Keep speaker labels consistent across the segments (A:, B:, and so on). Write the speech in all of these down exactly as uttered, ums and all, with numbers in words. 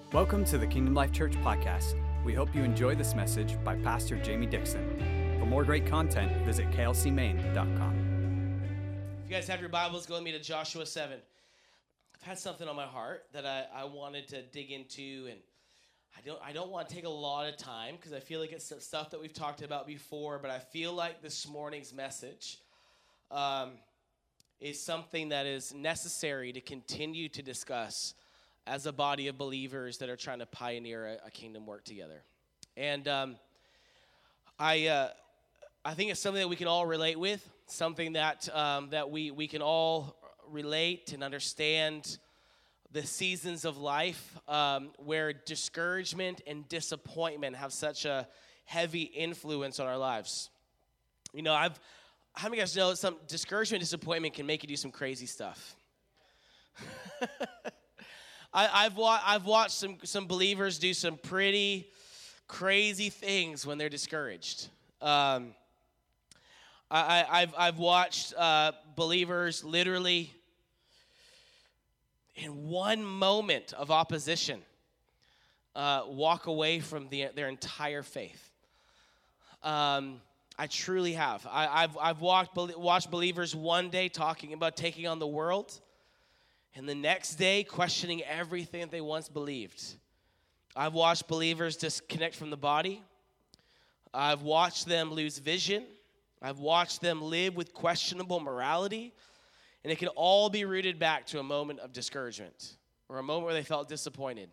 A: Welcome to the Kingdom Life Church podcast. We hope you enjoy this message by Pastor Jamie Dixon. For more great content, visit k l c maine dot com.
B: If you guys have your Bibles, go with me to Joshua seven. I've had something on my heart that I, I wanted to dig into, and I don't I don't want to take a lot of time because I feel like it's stuff that we've talked about before, but I feel like this morning's message um, is something that is necessary to continue to discuss as a body of believers that are trying to pioneer a, a kingdom work together. And um, I uh, I think it's something that we can all relate with, something that um, that we, we can all relate and understand the seasons of life um, where discouragement and disappointment have such a heavy influence on our lives. You know, I've how many of you guys know some discouragement and disappointment can make you do some crazy stuff? I, I've wa- I've watched some some believers do some pretty crazy things when they're discouraged. Um, I, I, I've I've watched uh, believers literally in one moment of opposition uh, walk away from the, their entire faith. Um, I truly have. I, I've I've walked watched believers one day talking about taking on the world, and the next day, questioning everything that they once believed. I've watched believers disconnect from the body. I've watched them lose vision. I've watched them live with questionable morality. And it can all be rooted back to a moment of discouragement or a moment where they felt disappointed.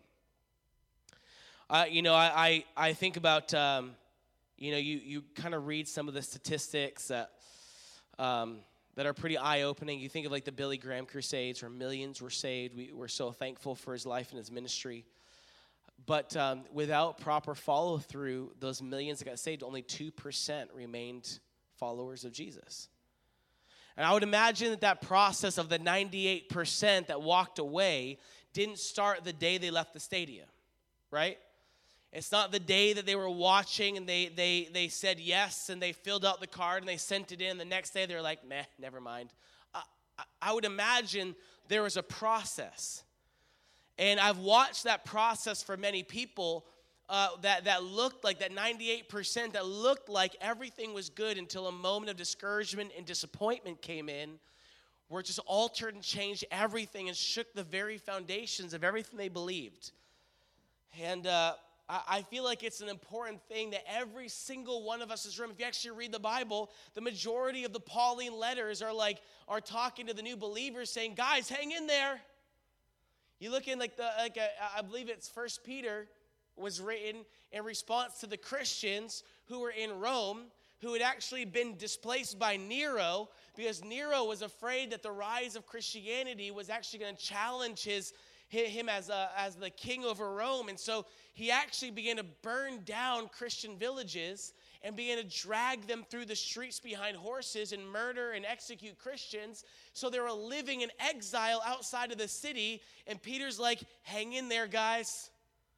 B: Uh, you know, I, I, I think about, um, you know, you, you kind of read some of the statistics that um, that are pretty eye-opening. You think of like the Billy Graham Crusades where millions were saved. We, we're so thankful for his life and his ministry. But um, without proper follow-through, those millions that got saved, only two percent remained followers of Jesus. And I would imagine that that process of the ninety-eight percent that walked away didn't start the day they left the stadium, right? It's not the day that they were watching and they they they said yes and they filled out the card and they sent it in. The next day they're like, meh, never mind. I, I would imagine there was a process. And I've watched that process for many people uh, that, that looked like, that ninety-eight percent that looked like everything was good until a moment of discouragement and disappointment came in where it just altered and changed everything and shook the very foundations of everything they believed. And uh, I, I feel like it's an important thing that every single one of us in this room, if you actually read the Bible, the majority of the Pauline letters are like, are talking to the new believers saying, guys, hang in there. You look in like the, like a, I believe it's First Peter was written in response to the Christians who were in Rome, who had actually been displaced by Nero because Nero was afraid that the rise of Christianity was actually going to challenge his him as a, as the king over Rome. And so he actually began to burn down Christian villages and began to drag them through the streets behind horses and murder and execute Christians. So they were living in exile outside of the city. And Peter's like, hang in there, guys.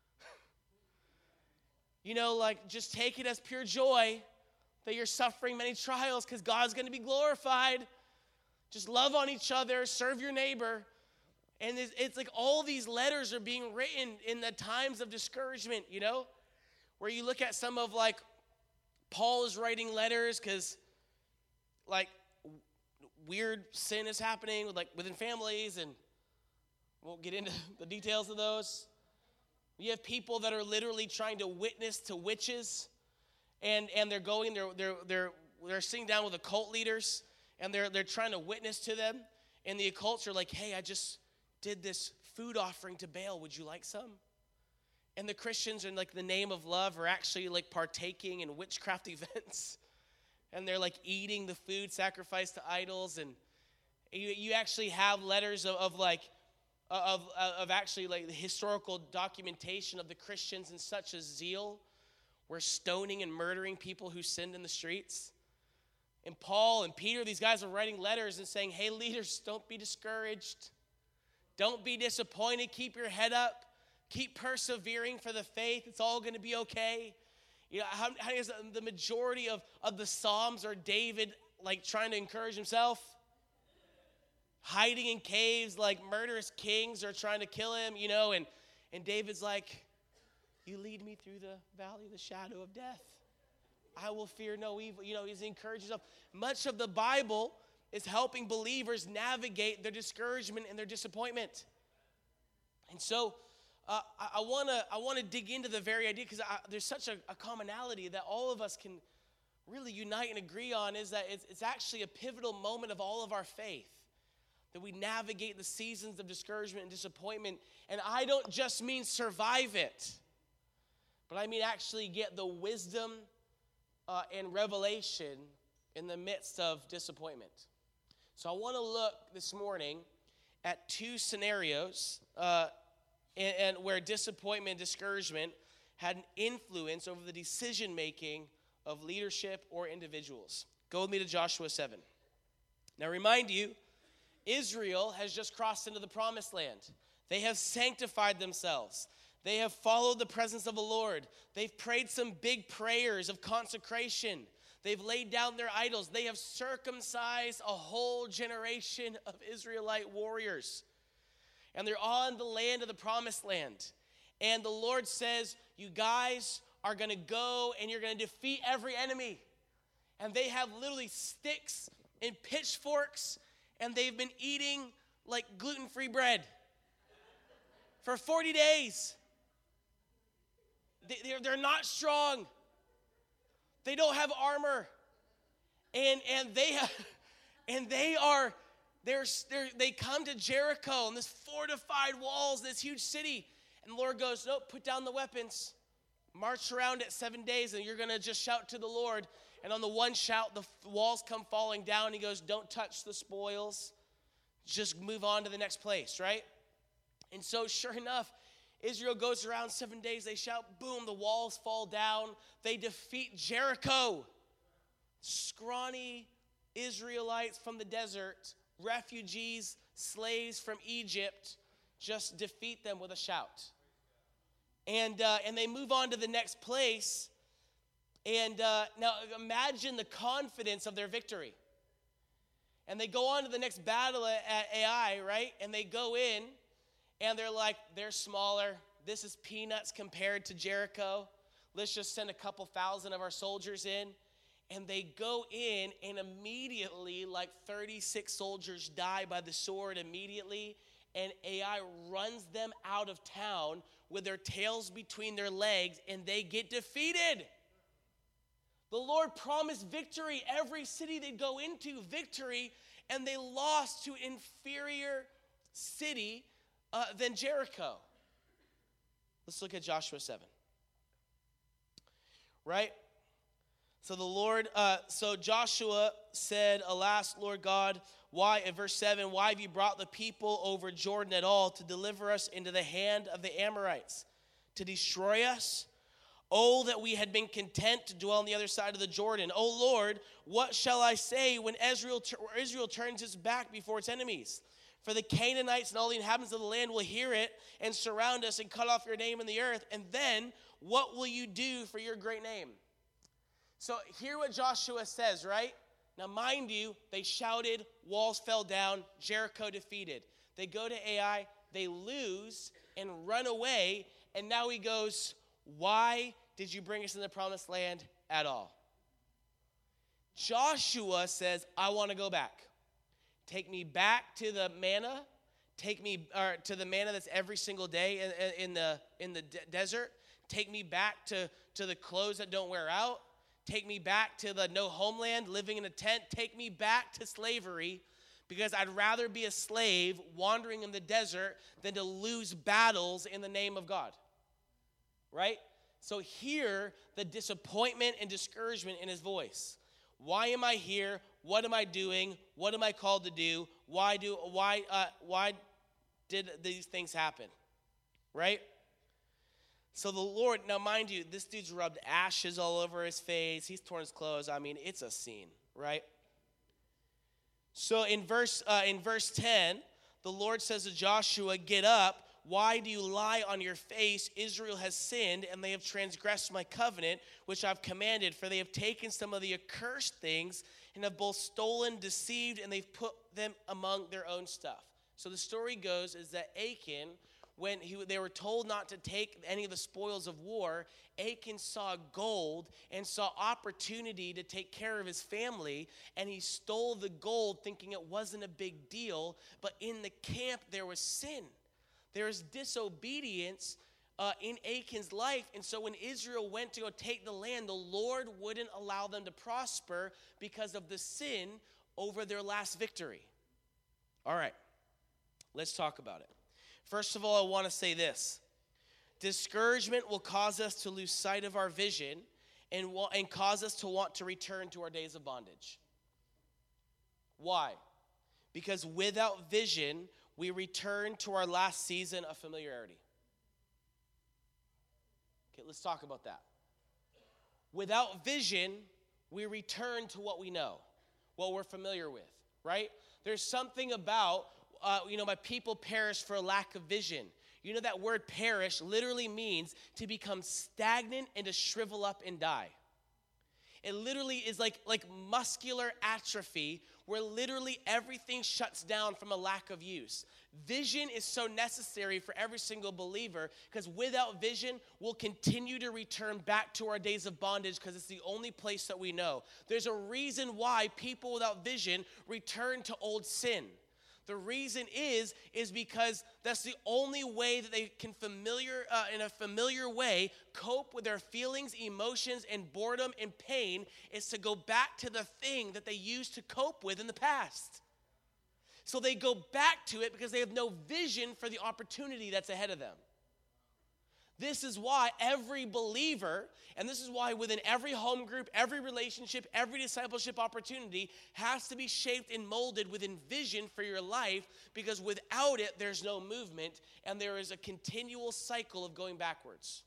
B: You know, like, just take it as pure joy that you're suffering many trials because God's going to be glorified. Just love on each other, serve your neighbor. And it's, it's like all these letters are being written in the times of discouragement, you know, where you look at some of like Paul is writing letters because like weird sin is happening with like within families, and won't get into the details of those. You have people that are literally trying to witness to witches, and and they're going they're they're they're they're sitting down with occult leaders, and they're they're trying to witness to them, and the occults are like, hey, I just did this food offering to Baal. Would you like some? And the Christians in like the name of love are actually like partaking in witchcraft events. And they're like eating the food sacrificed to idols. And you, you actually have letters of, of like, of, of actually like the historical documentation of the Christians in such a zeal. We're stoning and murdering people who sinned in the streets. And Paul and Peter, these guys are writing letters and saying, hey, leaders, don't be discouraged. Don't be disappointed. Keep your head up. Keep persevering for the faith. It's all going to be okay. You know, how, how is the majority of, of the Psalms are David like trying to encourage himself? Hiding in caves like murderous kings are trying to kill him, you know, and And David's like, you lead me through the valley of the shadow of death. I will fear no evil. You know, he's encouraging himself. Much of the Bible is helping believers navigate their discouragement and their disappointment. And so uh, I want to I want to dig into the very idea, because there's such a, a commonality that all of us can really unite and agree on, is that it's, it's actually a pivotal moment of all of our faith, that we navigate the seasons of discouragement and disappointment. And I don't just mean survive it, but I mean actually get the wisdom uh, and revelation in the midst of disappointment. So I want to look this morning at two scenarios uh, and, and where disappointment and discouragement had an influence over the decision-making of leadership or individuals. Go with me to Joshua seven. Now remind you, Israel has just crossed into the promised land. They have sanctified themselves. They have followed the presence of the Lord. They've prayed some big prayers of consecration. They've laid down their idols. They have circumcised a whole generation of Israelite warriors. And they're on the land of the promised land. And the Lord says, you guys are going to go and you're going to defeat every enemy. And they have literally sticks and pitchforks, and they've been eating like gluten-free bread for forty days. They, they're, they're not strong. They don't have armor, and and they have, and they are they're, they're they come to Jericho and this fortified walls, this huge city, and the Lord goes, nope, put down the weapons, march around it seven days, and you're gonna just shout to the Lord. And on the one shout, the walls come falling down. He goes, don't touch the spoils, just move on to the next place, right? And so, sure enough, Israel goes around seven days. They shout, boom, the walls fall down. They defeat Jericho. Scrawny Israelites from the desert, refugees, slaves from Egypt, just defeat them with a shout. And, uh, and they move on to the next place. And uh, now imagine the confidence of their victory. And they go on to the next battle at, at Ai, right? And they go in. And they're like, they're smaller. This is peanuts compared to Jericho. Let's just send a couple thousand of our soldiers in. And they go in, and immediately, like thirty-six soldiers die by the sword immediately. And Ai runs them out of town with their tails between their legs, and they get defeated. The Lord promised victory. Every city they'd go into, victory. And they lost to inferior city Uh, than Jericho. Let's look at Joshua seven. Right? So the Lord, uh, so Joshua said, alas, Lord God, why, in verse seven, why have you brought the people over Jordan at all to deliver us into the hand of the Amorites, to destroy us? Oh, that we had been content to dwell on the other side of the Jordan. Oh, Lord, what shall I say when Israel, Israel turns its back before its enemies? For the Canaanites and all the inhabitants of the land will hear it and surround us and cut off your name in the earth. And then what will you do for your great name? So hear what Joshua says, right? Now mind you, they shouted, walls fell down, Jericho defeated. They go to Ai, they lose and run away. And now he goes, why did you bring us in the promised land at all? Joshua says, I want to go back. Take me back to the manna. Take me or to the manna that's every single day in, in the in the de- desert. Take me back to, to the clothes that don't wear out. Take me back to the no homeland, living in a tent. Take me back to slavery, because I'd rather be a slave wandering in the desert than to lose battles in the name of God. Right? So hear the disappointment and discouragement in his voice. Why am I here? What am I doing? What am I called to do? Why do why uh, why did these things happen? Right? So the Lord, now mind you, this dude's rubbed ashes all over his face. He's torn his clothes. I mean, it's a scene, right? So in verse uh, in verse ten, the Lord says to Joshua, "Get up. Why do you lie on your face? Israel has sinned, and they have transgressed my covenant, which I've commanded. For they have taken some of the accursed things, and have both stolen, deceived, and they've put them among their own stuff." So the story goes is that Achan when he, they were told not to take any of the spoils of war, Achan saw gold and saw opportunity to take care of his family, and he stole the gold thinking it wasn't a big deal. But in the camp, there was sin. There was disobedience uh, in Achan's life. And so when Israel went to go take the land, the Lord wouldn't allow them to prosper because of the sin over their last victory. All right, let's talk about it. First of all, I want to say this. Discouragement will cause us to lose sight of our vision and, wa- and cause us to want to return to our days of bondage. Why? Because without vision, we return to our last season of familiarity. Okay, let's talk about that. Without vision, we return to what we know, what we're familiar with, right? There's something about Uh, you know, my people perish for a lack of vision. You know, that word perish literally means to become stagnant and to shrivel up and die. It literally is like, like muscular atrophy, where literally everything shuts down from a lack of use. Vision is so necessary for every single believer, because without vision, we'll continue to return back to our days of bondage, because it's the only place that we know. There's a reason why people without vision return to old sin. The reason is, is because that's the only way that they can familiar, uh, in a familiar way, cope with their feelings, emotions, and boredom and pain, is to go back to the thing that they used to cope with in the past. So they go back to it because they have no vision for the opportunity that's ahead of them. This is why every believer, and this is why within every home group, every relationship, every discipleship opportunity has to be shaped and molded within vision for your life, because without it, there's no movement, and there is a continual cycle of going backwards.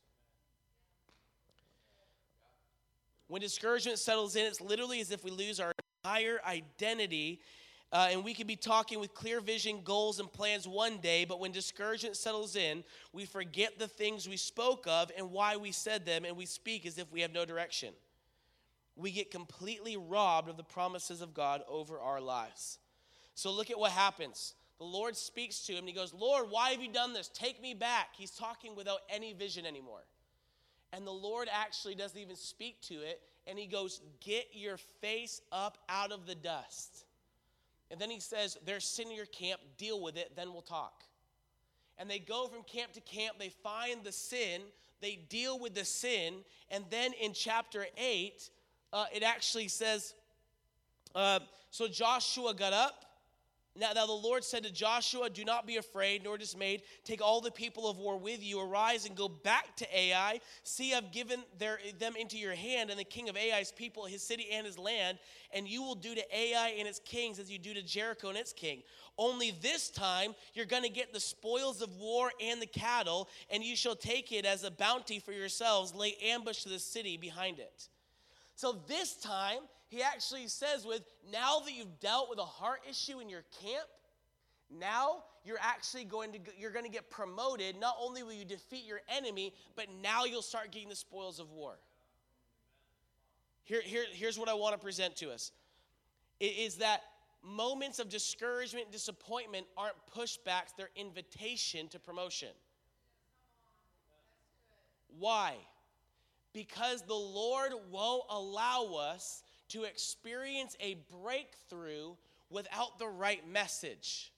B: When discouragement settles in, it's literally as if we lose our entire identity. Uh, and we can be talking with clear vision, goals, and plans one day, but when discouragement settles in, we forget the things we spoke of and why we said them, and we speak as if we have no direction. We get completely robbed of the promises of God over our lives. So look at what happens. The Lord speaks to him, and he goes, Lord, why have you done this? Take me back. He's talking without any vision anymore. And the Lord actually doesn't even speak to it, and he goes, get your face up out of the dust. And then he says, there's sin in your camp, deal with it, then we'll talk. And they go from camp to camp, they find the sin, they deal with the sin, and then in chapter eight, uh, it actually says, uh, so Joshua got up. Now, now the Lord said to Joshua, do not be afraid nor dismayed. Take all the people of war with you. Arise and go back to Ai. See, I've given their, them into your hand, and the king of Ai's people, his city and his land. And you will do to Ai and its kings as you do to Jericho and its king. Only this time you're going to get the spoils of war and the cattle, and you shall take it as a bounty for yourselves. Lay ambush to the city behind it. So this time, he actually says with, now that you've dealt with a heart issue in your camp, now you're actually going to, you're going to get promoted. Not only will you defeat your enemy, but now you'll start getting the spoils of war. Here, here, here's what I want to present to us. It is that moments of discouragement and disappointment aren't pushbacks, they're invitation to promotion. Why? Because the Lord won't allow us to experience a breakthrough without the right message.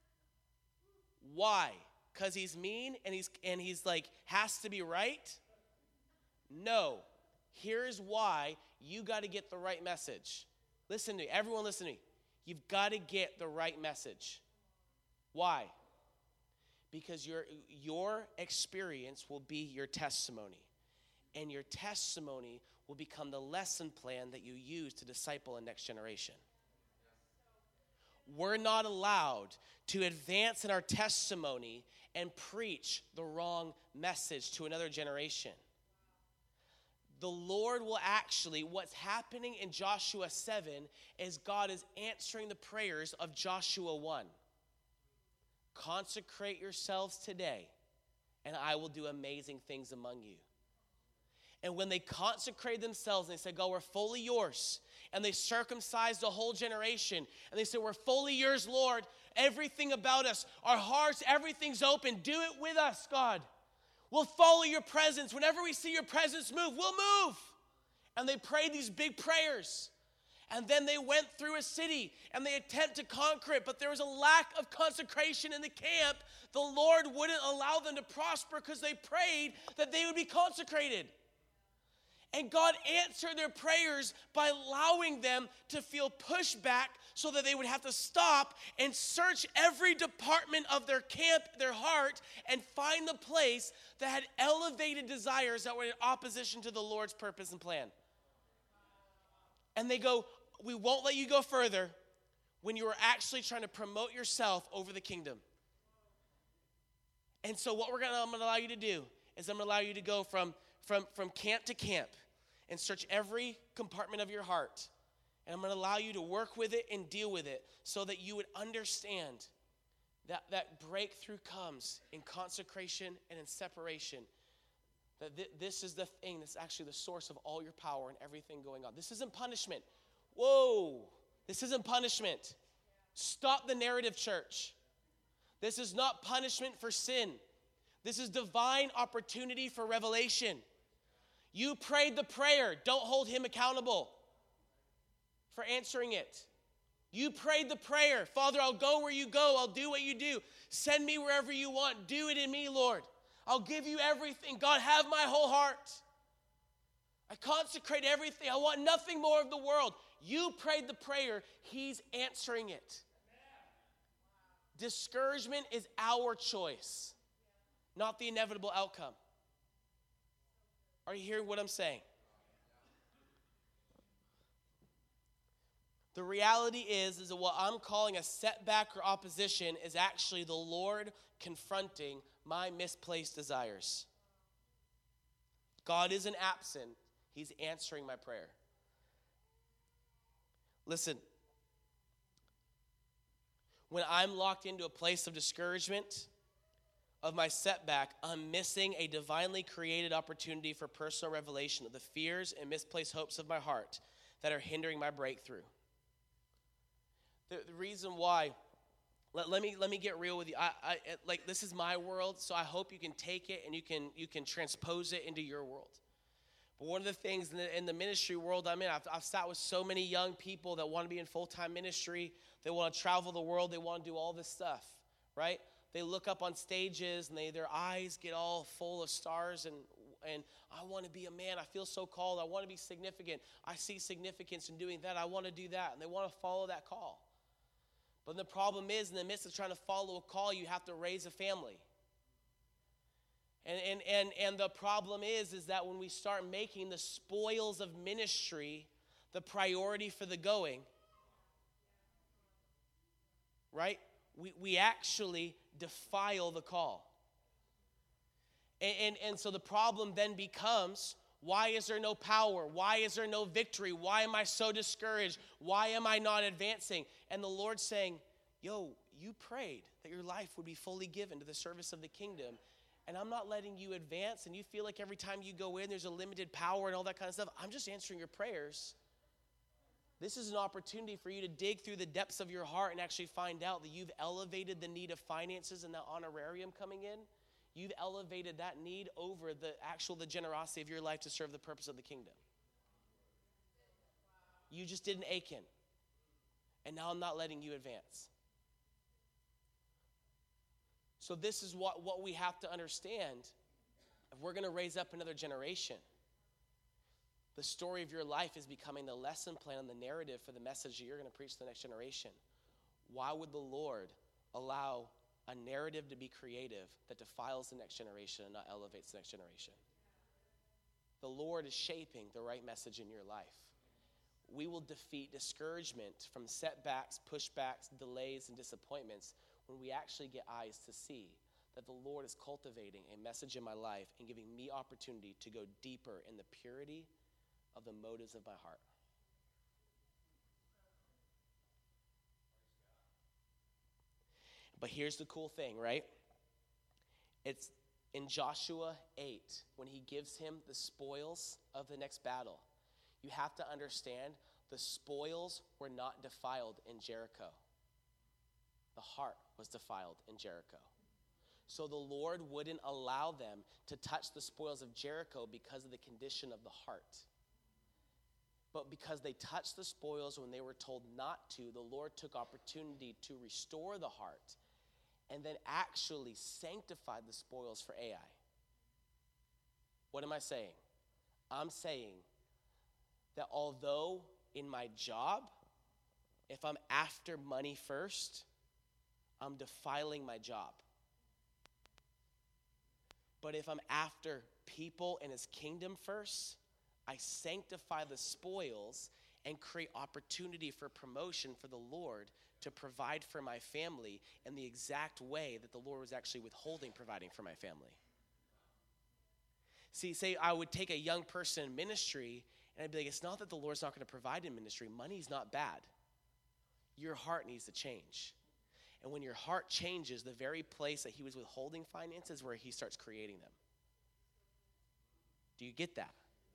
B: Why? Because he's mean and he's and he's like has to be right? No. Here's why you got to get the right message. Listen to me. Everyone listen to me. You've got to get the right message. Why? Because your your experience will be your testimony. And your testimony will become the lesson plan that you use to disciple a next generation. We're not allowed to advance in our testimony and preach the wrong message to another generation. The Lord will actually, what's happening in Joshua seven is God is answering the prayers of Joshua one. Consecrate yourselves today, and I will do amazing things among you. And when they consecrated themselves and they said, God, we're fully yours, and they circumcised a whole generation, and they said, we're fully yours, Lord, everything about us, our hearts, everything's open. Do it with us, God. We'll follow your presence. Whenever we see your presence move, we'll move. And they prayed these big prayers. And then they went through a city and they attempted to conquer it, but there was a lack of consecration in the camp. The Lord wouldn't allow them to prosper because they prayed that they would be consecrated. And God answered their prayers by allowing them to feel pushback so that they would have to stop and search every department of their camp, their heart, and find the place that had elevated desires that were in opposition to the Lord's purpose and plan. And they go, we won't let you go further when you are actually trying to promote yourself over the kingdom. And so what we're gonna, I'm going to allow you to do is I'm going to allow you to go from, from, from camp to camp and search every compartment of your heart. And I'm going to allow you to work with it and deal with it so that you would understand that that breakthrough comes in consecration and in separation. That th- this is the thing that's actually the source of all your power and everything going on. This isn't punishment. Whoa, this isn't punishment. Stop the narrative, church. This is not punishment for sin. This is divine opportunity for revelation. You prayed the prayer. Don't hold him accountable for answering it. You prayed the prayer. Father, I'll go where you go. I'll do what you do. Send me wherever you want. Do it in me, Lord. I'll give you everything. God, have my whole heart. I consecrate everything. I want nothing more of the world. You prayed the prayer. He's answering it. Discouragement is our choice, not the inevitable outcome. Are you hearing what I'm saying? The reality is, is that what I'm calling a setback or opposition is actually the Lord confronting my misplaced desires. God isn't absent. He's answering my prayer. Listen, when I'm locked into a place of discouragement, of my setback, I'm missing a divinely created opportunity for personal revelation of the fears and misplaced hopes of my heart that are hindering my breakthrough. The, the reason why, let, let me let me get real with you. I, I like this is my world, so I hope you can take it and you can you can transpose it into your world. But one of the things in the, in the ministry world I'm in, I've, I've sat with so many young people that want to be in full-time ministry. They want to travel the world. They want to do all this stuff, right? They look up on stages and they their eyes get all full of stars and and I want to be a man. I feel so called. I want to be significant. I see significance in doing that. I want to do that. And they want to follow that call. But the problem is, in the midst of trying to follow a call, you have to raise a family. And and and and the problem is, is that when we start making the spoils of ministry the priority for the going, right? We we actually defile the call. And, and, and so the problem then becomes, why is there no power? Why is there no victory? Why am I so discouraged? Why am I not advancing? And the Lord's saying, yo, you prayed that your life would be fully given to the service of the kingdom. And I'm not letting you advance. And you feel like every time you go in, there's a limited power and all that kind of stuff. I'm just answering your prayers. This is an opportunity for you to dig through the depths of your heart and actually find out that you've elevated the need of finances and that honorarium coming in. You've elevated that need over the actual, the generosity of your life to serve the purpose of the kingdom. You just did an Achan. And now I'm not letting you advance. So this is what, what we have to understand. If we're going to raise up another generation, the story of your life is becoming the lesson plan and the narrative for the message that you're going to preach to the next generation. Why would the Lord allow a narrative to be creative that defiles the next generation and not elevates the next generation? The Lord is shaping the right message in your life. We will defeat discouragement from setbacks, pushbacks, delays, and disappointments when we actually get eyes to see that the Lord is cultivating a message in my life and giving me opportunity to go deeper in the purity of the motives of my heart. But here's the cool thing, right? It's in Joshua eight, when he gives him the spoils of the next battle, you have to understand the spoils were not defiled in Jericho. The heart was defiled in Jericho. So the Lord wouldn't allow them to touch the spoils of Jericho because of the condition of the heart. But because they touched the spoils when they were told not to, the Lord took opportunity to restore the heart and then actually sanctified the spoils for Ai. What am I saying? I'm saying that although in my job, if I'm after money first, I'm defiling my job. But if I'm after people and his kingdom first, I sanctify the spoils and create opportunity for promotion for the Lord to provide for my family in the exact way that the Lord was actually withholding providing for my family. See, say I would take a young person in ministry and I'd be like, it's not that the Lord's not going to provide in ministry. Money's not bad. Your heart needs to change. And when your heart changes, the very place that he was withholding finances, where he starts creating them. Do you get that?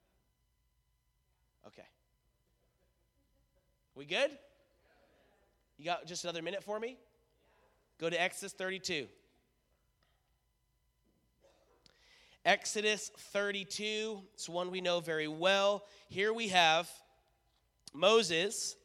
B: Okay. We good? You got just another minute for me? Go to Exodus thirty-two. Exodus thirty-two, it's one we know very well. Here we have Moses.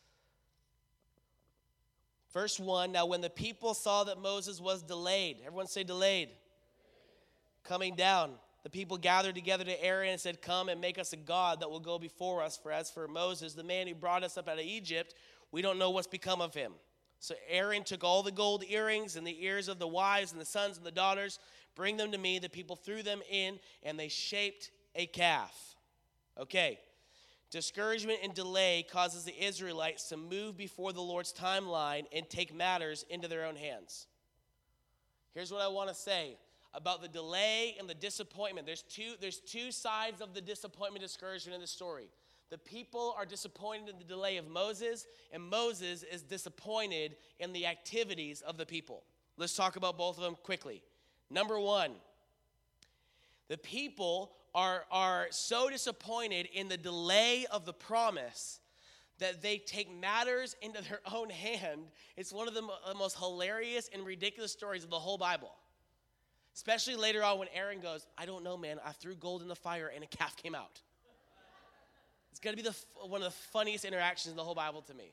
B: Verse one, now when the people saw that Moses was delayed, everyone say delayed, coming down, the people gathered together to Aaron and said, come and make us a god that will go before us. For as for Moses, the man who brought us up out of Egypt, we don't know what's become of him. So Aaron took all the gold earrings and the ears of the wives and the sons and the daughters, bring them to me. The people threw them in, and they shaped a calf. Okay. Discouragement and delay causes the Israelites to move before the Lord's timeline and take matters into their own hands. Here's what I want to say about the delay and the disappointment. There's two, there's two sides of the disappointment, discouragement in the story. The people are disappointed in the delay of Moses, and Moses is disappointed in the activities of the people. Let's talk about both of them quickly. Number one, the people are, are so disappointed in the delay of the promise that they take matters into their own hand. It's one of the mo- most hilarious and ridiculous stories of the whole Bible. Especially later on when Aaron goes, I don't know, man, I threw gold in the fire and a calf came out. It's going to be the, one of the funniest interactions in the whole Bible to me.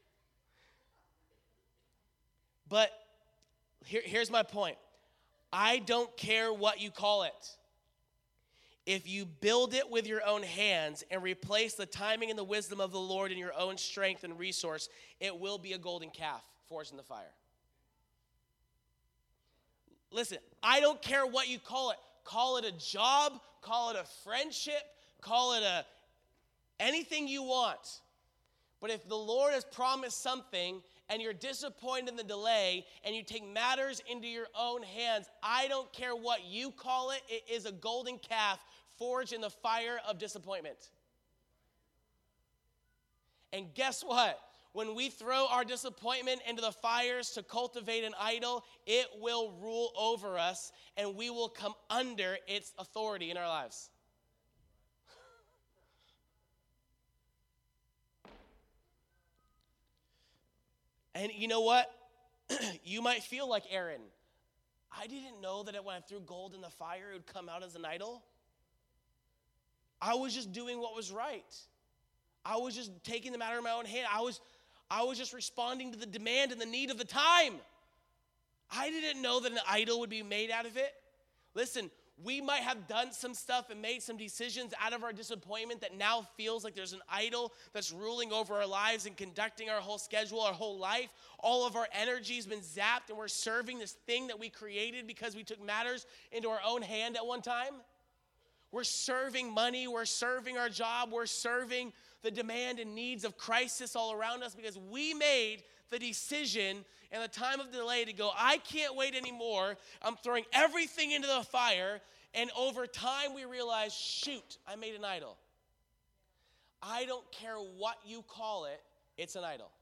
B: But here, here's my point. I don't care what you call it. If you build it with your own hands and replace the timing and the wisdom of the Lord in your own strength and resource, it will be a golden calf forged in the fire. Listen, I don't care what you call it. Call it a job, call it a friendship, call it a anything you want. But if the Lord has promised something and you're disappointed in the delay and you take matters into your own hands, I don't care what you call it, it is a golden calf forged in the fire of disappointment. And guess what? When we throw our disappointment into the fires to cultivate an idol, it will rule over us and we will come under its authority in our lives. And you know what? You might feel like Aaron. I didn't know that when I threw gold in the fire, it would come out as an idol. I was just doing what was right. I was just taking the matter in my own hand. I was, I was just responding to the demand and the need of the time. I didn't know that an idol would be made out of it. Listen, we might have done some stuff and made some decisions out of our disappointment that now feels like there's an idol that's ruling over our lives and conducting our whole schedule, our whole life. All of our energy has been zapped and we're serving this thing that we created because we took matters into our own hand at one time. We're serving money, we're serving our job, we're serving the demand and needs of crisis all around us because we made the decision and the time of delay to go, I can't wait anymore. I'm throwing everything into the fire. And over time we realize, shoot, I made an idol. I don't care what you call it, it's an idol.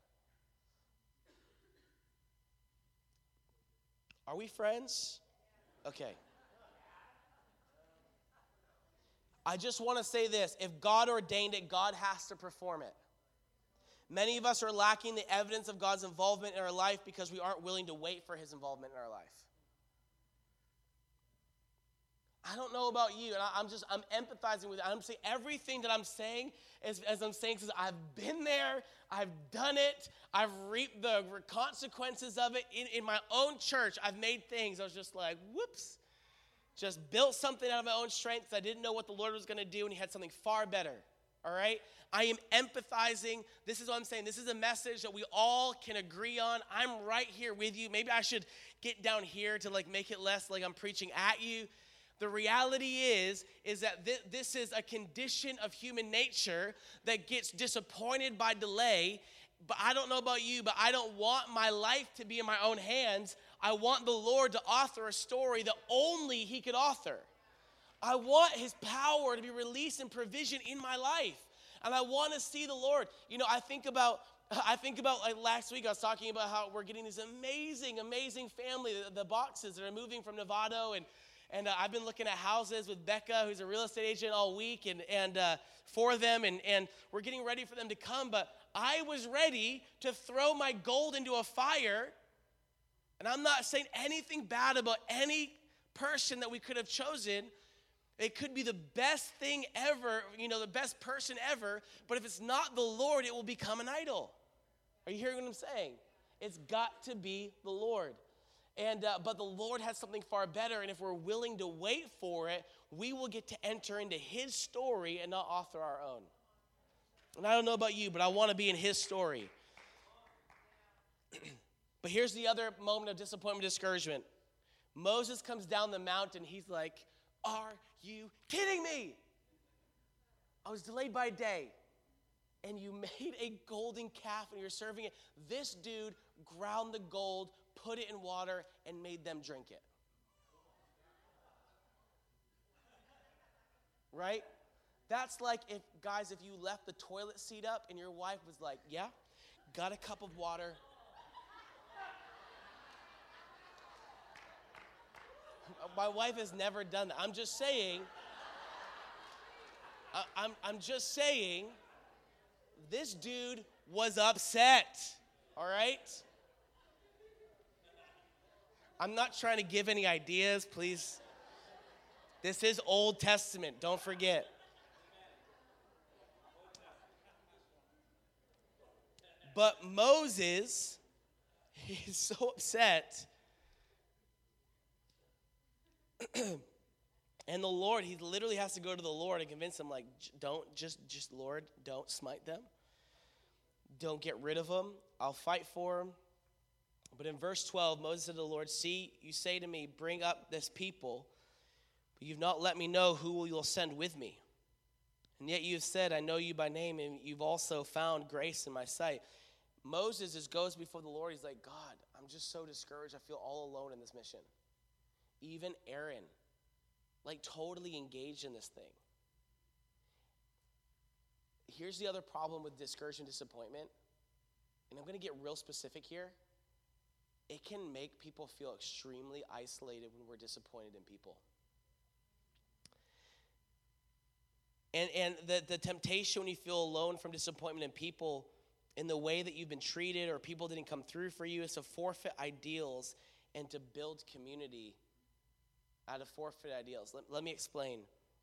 B: Are we friends? Okay. I just want to say this. If God ordained it, God has to perform it. Many of us are lacking the evidence of God's involvement in our life because we aren't willing to wait for his involvement in our life. I don't know about you, and I, I'm just, I'm empathizing with it. I'm saying everything that I'm saying, is, as I'm saying, is I've been there, I've done it, I've reaped the consequences of it. In, in my own church, I've made things. I was just like, whoops. Just built something out of my own strength because I didn't know what the Lord was going to do, and he had something far better, all right? I am empathizing. This is what I'm saying. This is a message that we all can agree on. I'm right here with you. Maybe I should get down here to like make it less like I'm preaching at you. The reality is, is that th- this is a condition of human nature that gets disappointed by delay. But I don't know about you, but I don't want my life to be in my own hands. I want the Lord to author a story that only he could author. I want his power to be released in provision in my life. And I want to see the Lord. You know, I think about, I think about like last week, I was talking about how we're getting this amazing, amazing family, the, the boxes that are moving from Novato. And And uh, I've been looking at houses with Becca, who's a real estate agent, all week, and and uh, for them, and, and we're getting ready for them to come. But I was ready to throw my gold into a fire, and I'm not saying anything bad about any person that we could have chosen. It could be the best thing ever, you know, the best person ever, but if it's not the Lord, it will become an idol. Are you hearing what I'm saying? It's got to be the Lord. And uh, but the Lord has something far better, and if we're willing to wait for it, we will get to enter into his story and not author our own. And I don't know about you, but I want to be in his story. But here's the other moment of disappointment, discouragement. Moses comes down the mountain. He's like, are you kidding me? I was delayed by a day, and you made a golden calf, and you're serving it. This dude ground the gold, put it in water, and made them drink it. Right? That's like if, guys, if you left the toilet seat up and your wife was like, yeah, got a cup of water. My wife has never done that. I'm just saying, I, I'm, I'm just saying, this dude was upset, all right? I'm not trying to give any ideas, please. This is Old Testament, don't forget. But Moses, he's so upset. And the Lord, he literally has to go to the Lord and convince him, like, don't, just, just Lord, don't smite them. Don't get rid of them. I'll fight for them. But in verse twelve, Moses said to the Lord, see, you say to me, bring up this people, but you've not let me know who you'll send with me. And yet you've said, I know you by name, and you've also found grace in my sight. Moses just goes before the Lord. He's like, God, I'm just so discouraged. I feel all alone in this mission. Even Aaron, like totally engaged in this thing. Here's the other problem with discouragement and disappointment. And I'm going to get real specific here. It can make people feel extremely isolated when we're disappointed in people. And and the, the temptation when you feel alone from disappointment in people, in the way that you've been treated or people didn't come through for you, is to forfeit ideals and to build community out of forfeit ideals. Let, let me explain.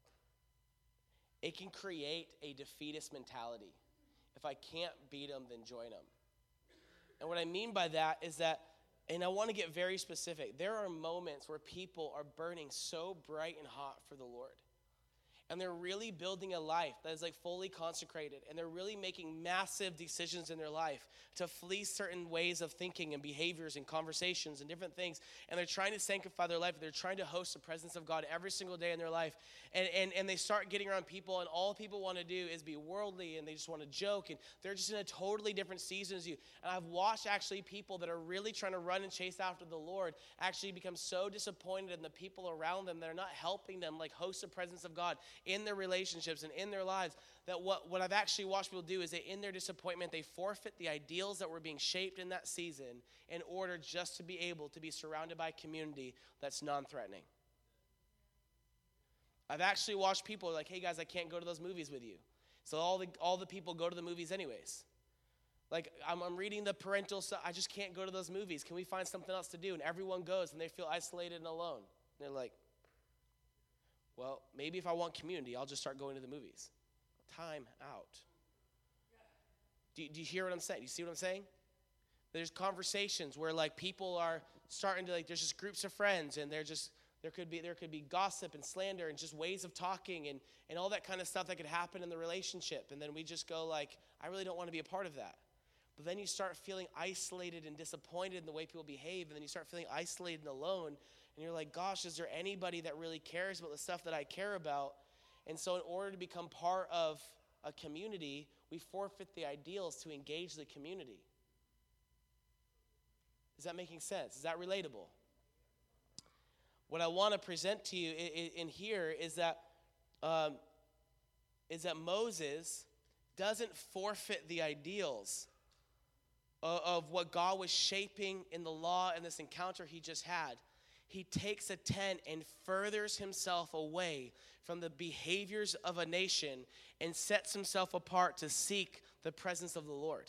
B: It can create a defeatist mentality. If I can't beat them, then join them. And what I mean by that is that, and I want to get very specific, there are moments where people are burning so bright and hot for the Lord. And they're really building a life that is like fully consecrated. And they're really making massive decisions in their life to flee certain ways of thinking and behaviors and conversations and different things. And they're trying to sanctify their life. They're trying to host the presence of God every single day in their life. And, and, and they start getting around people, and all people want to do is be worldly, and they just want to joke. And they're just in a totally different season as you. And I've watched actually people that are really trying to run and chase after the Lord actually become so disappointed in the people around them that are not helping them like host the presence of God in their relationships and in their lives, that what, what I've actually watched people do is that in their disappointment, they forfeit the ideals that were being shaped in that season in order just to be able to be surrounded by a community that's non-threatening. I've I've actually watched people like, hey guys, I can't go to those movies with you. So all the all the people go to the movies anyways. Like, I'm, I'm reading the parental stuff. I just can't go to those movies. Can we find something else to do? And everyone goes, and they feel isolated and alone. And they're like, well, maybe if I want community, I'll just start going to the movies. Time out. Do you, do you hear what I'm saying? Do you see what I'm saying? There's conversations where, like, people are starting to, like, there's just groups of friends, and they're just, there could be there could be gossip and slander and just ways of talking and, and all that kind of stuff that could happen in the relationship. And then we just go, like, I really don't want to be a part of that. But then you start feeling isolated and disappointed in the way people behave, and then you start feeling isolated and alone, and you're like, gosh, is there anybody that really cares about the stuff that I care about? And so in order to become part of a community, we forfeit the ideals to engage the community. Is that making sense? Is that relatable? What I want to present to you in, in here is that, um, is that Moses doesn't forfeit the ideals of what God was shaping in the law and this encounter he just had. He takes a tent and furthers himself away from the behaviors of a nation and sets himself apart to seek the presence of the Lord.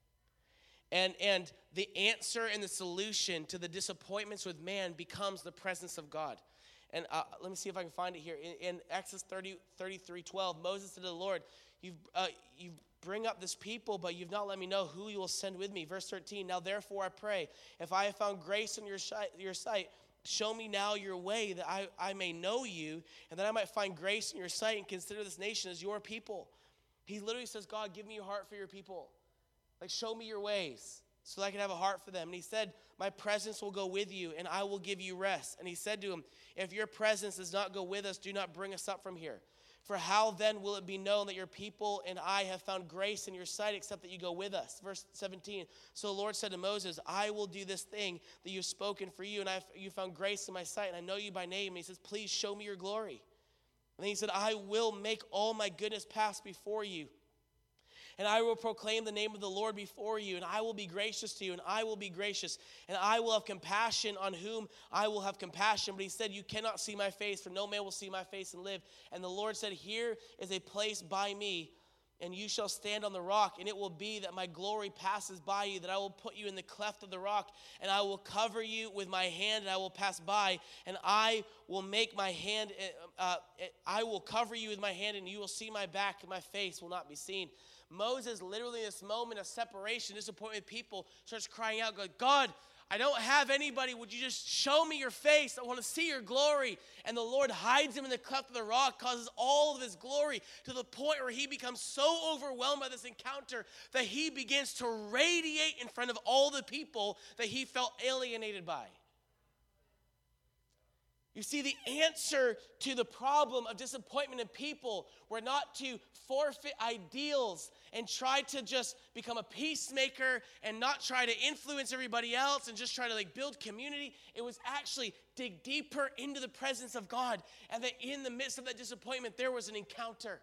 B: And, and the answer and the solution to the disappointments with man becomes the presence of God. And uh, let me see if I can find it here. In, in Exodus thirty, thirty-three twelve, Moses said to the Lord, you've, uh, you've bring up this people, but you've not let me know who you will send with me. Verse thirteen, now therefore I pray, if I have found grace in your sight, your sight, show me now your way that I, I may know you, and that I might find grace in your sight and consider this nation as your people. He literally says, God, give me your heart for your people. Like, show me your ways so that I can have a heart for them. And he said, my presence will go with you, and I will give you rest. And he said to him, if your presence does not go with us, do not bring us up from here. For how then will it be known that your people and I have found grace in your sight, except that you go with us? Verse seventeen, so the Lord said to Moses, I will do this thing that you've spoken for you, and I've, you found grace in my sight, and I know you by name. And he says, please show me your glory. And then he said, I will make all my goodness pass before you, and I will proclaim the name of the Lord before you, and I will be gracious to you, and I will be gracious, and I will have compassion on whom I will have compassion. But he said, you cannot see my face, for no man will see my face and live. And the Lord said, here is a place by me, and you shall stand on the rock, and it will be that my glory passes by you, that I will put you in the cleft of the rock, and I will cover you with my hand, and I will pass by, and I will make my hand, uh, I will cover you with my hand, and you will see my back, and my face will not be seen. Moses, literally in this moment of separation, disappointment with people, starts crying out, God, I don't have anybody. Would you just show me your face? I want to see your glory. And the Lord hides him in the cleft of the rock, causes all of his glory to the point where he becomes so overwhelmed by this encounter that he begins to radiate in front of all the people that he felt alienated by. You see, the answer to the problem of disappointment in people were not to forfeit ideals and try to just become a peacemaker and not try to influence everybody else and just try to like build community. It was actually dig deeper into the presence of God, and that in the midst of that disappointment, there was an encounter.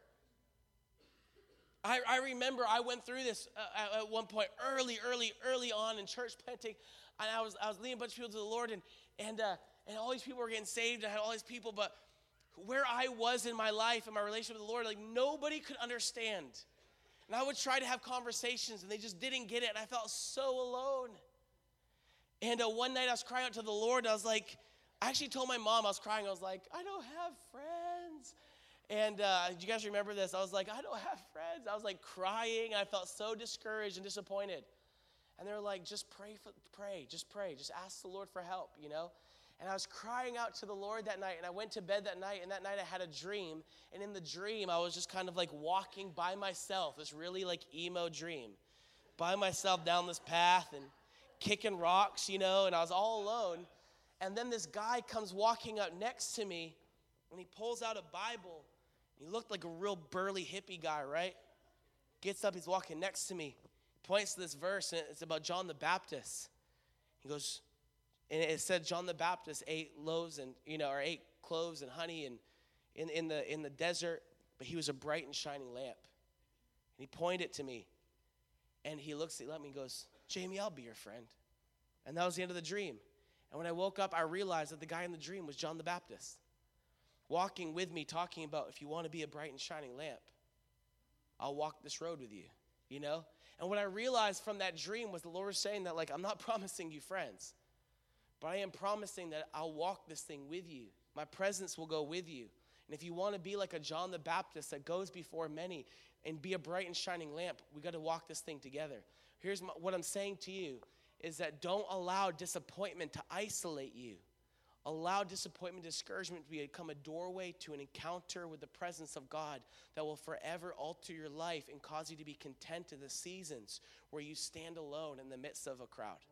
B: I, I remember I went through this uh, at one point early, early, early on in church planting, and I was I was leading a bunch of people to the Lord, and and uh, and all these people were getting saved. I had all these people, but where I was in my life and my relationship with the Lord, like nobody could understand. And I would try to have conversations, and they just didn't get it, and I felt so alone. And uh, one night I was crying out to the Lord, and I was like, I actually told my mom, I was crying, I was like, I don't have friends. And uh, do you guys remember this? I was like, I don't have friends. I was like crying, and I felt so discouraged and disappointed. And they were like, just pray, for, pray, just pray. Just ask the Lord for help, you know? And I was crying out to the Lord that night, and I went to bed that night, and that night I had a dream. And in the dream, I was just kind of like walking by myself, this really like emo dream, by myself down this path and kicking rocks, you know, and I was all alone. And then this guy comes walking up next to me, and he pulls out a Bible. He looked like a real burly hippie guy, right? Gets up, he's walking next to me, points to this verse, and it's about John the Baptist. He goes, and it said John the Baptist ate loaves and, you know, or ate cloves and honey and in, in the in the desert, but he was a bright and shining lamp. And he pointed to me, and he looks at me and goes, Jamie, I'll be your friend. And that was the end of the dream. And when I woke up, I realized that the guy in the dream was John the Baptist. walking with me, talking about if you want to be a bright and shining lamp, I'll walk this road with you, you know? And what I realized from that dream was the Lord was saying that, like, I'm not promising you friends, but I am promising that I'll walk this thing with you. My presence will go with you. And if you want to be like a John the Baptist that goes before many and be a bright and shining lamp, we got to walk this thing together. Here's my, what I'm saying to you is that don't allow disappointment to isolate you. Allow disappointment, discouragement to become a doorway to an encounter with the presence of God that will forever alter your life and cause you to be content in the seasons where you stand alone in the midst of a crowd.